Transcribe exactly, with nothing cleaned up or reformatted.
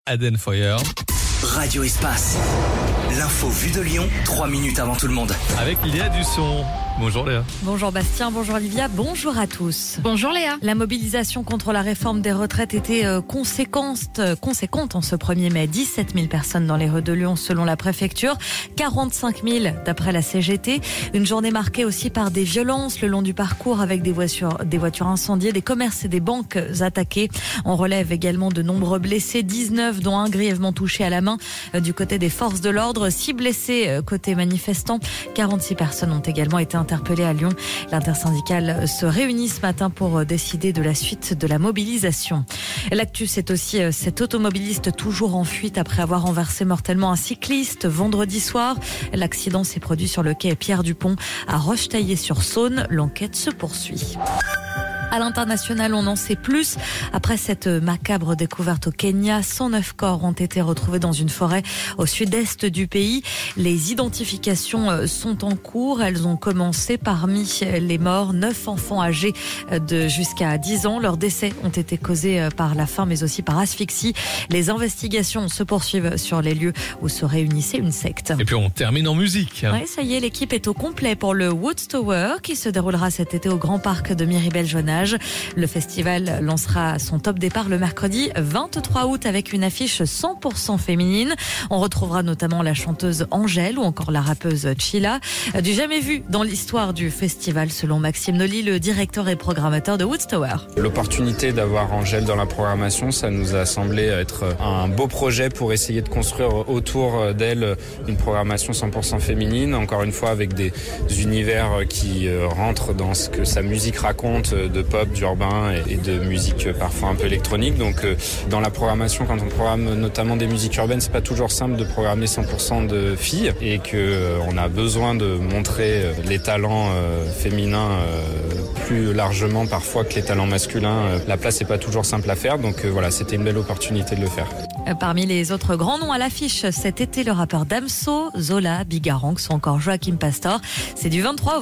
Aden Foyer. Radio Espace. L'info vue de Lyon, trois minutes avant tout le monde. Avec Léa Dusson. Bonjour Léa. Bonjour Bastien, bonjour Olivia, bonjour à tous. Bonjour Léa. La mobilisation contre la réforme des retraites était euh, conséquente, euh, conséquente en ce premier mai. dix-sept mille personnes dans les rues de Lyon selon la préfecture, quarante-cinq mille d'après la C G T. Une journée marquée aussi par des violences le long du parcours avec des voitures, des voitures incendiées, des commerces et des banques attaqués. On relève également de nombreux blessés, dix-neuf dont un grièvement touché à la main euh, du côté des forces de l'ordre, six blessés euh, côté manifestants. quarante-six personnes ont également été interpellé à Lyon. L'intersyndicale se réunit ce matin pour décider de la suite de la mobilisation. L'actu, c'est aussi cet automobiliste toujours en fuite après avoir renversé mortellement un cycliste vendredi soir. L'accident s'est produit sur le quai Pierre Dupont à Rochetaillé-sur-Saône. L'enquête se poursuit. À l'international, on en sait plus. Après cette macabre découverte au Kenya, cent neuf corps ont été retrouvés dans une forêt au sud-est du pays. Les identifications sont en cours. Elles ont commencé parmi les morts. Neuf enfants âgés de jusqu'à dix ans. Leurs décès ont été causés par la faim, mais aussi par asphyxie. Les investigations se poursuivent sur les lieux où se réunissait une secte. Et puis on termine en musique. Oui, ça y est, l'équipe est au complet pour le Woodstower qui se déroulera cet été au Grand Parc de Miribel-Jonage. Le festival lancera son top départ le mercredi vingt-trois août avec une affiche cent pour cent féminine. On retrouvera notamment la chanteuse Angèle ou encore la rappeuse Chila. Du jamais vu dans l'histoire du festival selon Maxime Nolly, le directeur et programmateur de Woodstower. L'opportunité d'avoir Angèle dans la programmation, ça nous a semblé être un beau projet pour essayer de construire autour d'elle une programmation cent pour cent féminine, encore une fois avec des univers qui rentrent dans ce que sa musique raconte de pop, d'urbain et de musique parfois un peu électronique. Donc euh, dans la programmation, quand on programme notamment des musiques urbaines, c'est pas toujours simple de programmer cent pour cent de filles et que euh, on a besoin de montrer euh, les talents euh, féminins euh, plus largement parfois que les talents masculins. Euh, la place est pas toujours simple à faire, donc euh, voilà, c'était une belle opportunité de le faire. Parmi les autres grands noms à l'affiche cet été, le rappeur Damso, Zola, Bigarang ou encore Joachim Pastor. C'est du vingt-trois